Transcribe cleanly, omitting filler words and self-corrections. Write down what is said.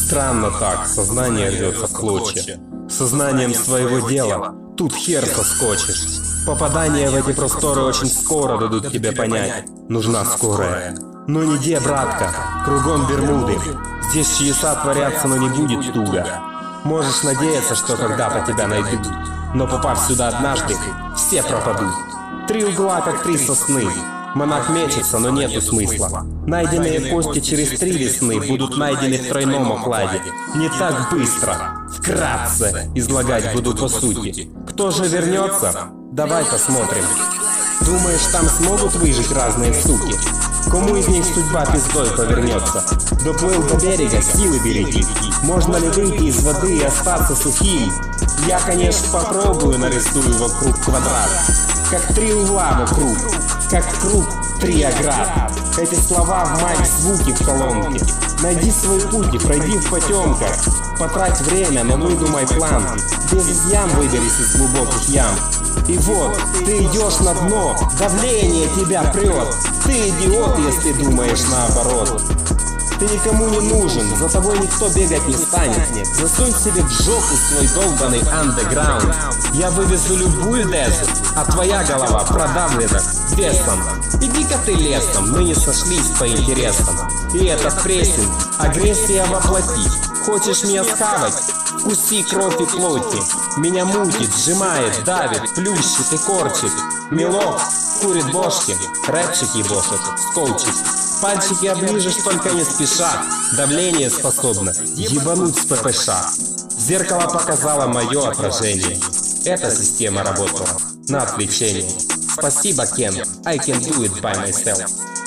Странно так, сознание рвется в клочья. Сознанием своего дела тут хер соскочишь. Попадания в эти просторы очень скоро дадут тебе понять. Нужна скорая. Но не где, братка, кругом Бермуды. Здесь чудеса творятся, но не будет туго. Можешь надеяться, что когда-то тебя найдут. Но попав сюда однажды, все пропадут. 3 угла, как 3 сосны. Монах мечется, но нету смысла. Найденные кости через 3 весны будут найдены в тройном окладе. Не так быстро. Вкратце излагать буду по сути. Кто же вернется? Давай посмотрим. Думаешь, там смогут выжить разные суки? Кому из них судьба пиздой повернется? Доплыл до берега, силы береги. Можно ли выйти из воды и остаться сухим? Я, конечно, попробую, нарисую вокруг квадрат. Как 3 угла вокруг, как круг 3 оград. Эти слова в мать, звуки в колонке. Найди свой путь и пройди в потемках. Потрать время, но выдумай план. Без изъян выберись из глубоких ям. И вот, ты идешь на дно, давление тебя прет. Ты идиот, если думаешь наоборот. Ты никому не нужен, за тобой никто бегать не станет. Засунь себе в жопу свой долбанный андеграунд. Я вывезу любую дезу, а твоя голова продавлена весом. Иди-ка ты лесом, мы не сошлись по интересам. И этот прессинг, агрессия воплоти. Хочешь меня схавать? Вкуси кровь и плоти. Меня мутит, сжимает, давит, плющит и корчит. Мелок курит бошки, рэпчик ебошит, сколчит. Пальчики оближешь, только не спеша. Давление способно ебануть с ППШ. Зеркало показало мое отражение. Эта система работала на отвлечение. Спасибо, Кен. I can do it by myself.